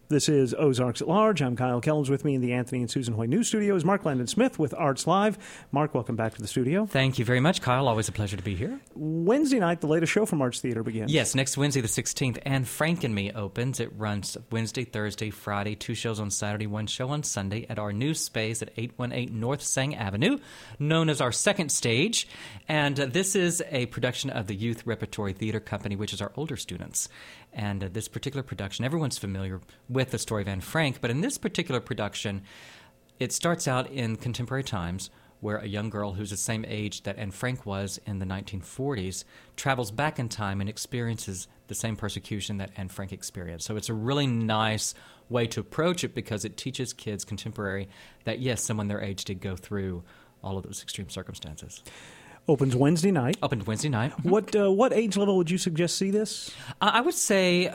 This is Ozarks at Large. I'm Kyle Kellums. With me in the Anthony and Susan Hoy News Studio is Mark Landon Smith with Arts Live. Mark, welcome back to the studio. Thank you very much, Kyle. Always a pleasure to be here. Wednesday night, the latest show from Arts Theater begins. Yes, next Wednesday the 16th, Anne Frank and Me opens. It runs Wednesday, Thursday, Friday, 2 shows on Saturday, 1 show on Sunday at our new space at 818 North Sang Avenue, known as our second stage. And this is a production of the Youth Repertory Theater Company, which is our older students. And this particular production, everyone's familiar with the story of Anne Frank, but in this particular production, it starts out in contemporary times where a young girl who's the same age that Anne Frank was in the 1940s travels back in time and experiences the same persecution that Anne Frank experienced. So it's a really nice way to approach it because it teaches kids contemporary that, yes, someone their age did go through all of those extreme circumstances. Opens Wednesday night. Opened Wednesday night. What age level would you suggest see this? I would say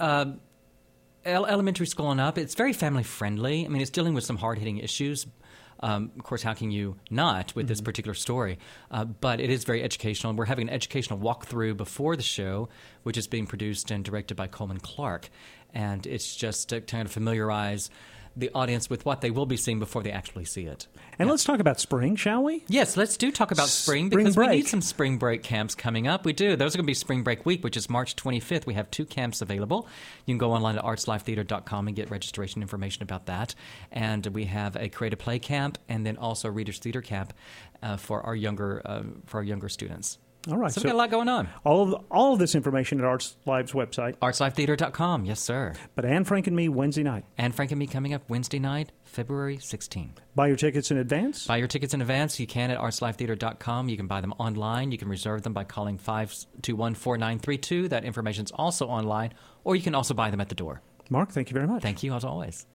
elementary school and up. It's very family friendly. I mean, it's dealing with some hard-hitting issues. Of course, how can you not with this particular story? But it is very educational. And we're having an educational walkthrough before the show, which is being produced and directed by Coleman Clark. And it's just to kind of familiarize the audience with what they will be seeing before they actually see it. And let's talk about spring, shall we? Yes, let's talk about spring because we need some spring break camps coming up. We do. Those are going to be Spring Break Week, which is March 25th. We have 2 camps available. You can go online to artslivetheater.com and get registration information about that. And we have a Create a Play camp and then also a Readers Theater camp for our younger students. All right. So we've got a lot going on. All of this information at Arts Live's website. artslivetheater.com, yes, sir. But Anne Frank and Me, Wednesday night. Anne Frank and Me coming up Wednesday night, February 16th. Buy your tickets in advance? Buy your tickets in advance. You can at artslivetheater.com. You can buy them online. You can reserve them by calling 521-4932. That information is also online. Or you can also buy them at the door. Mark, thank you very much. Thank you, as always.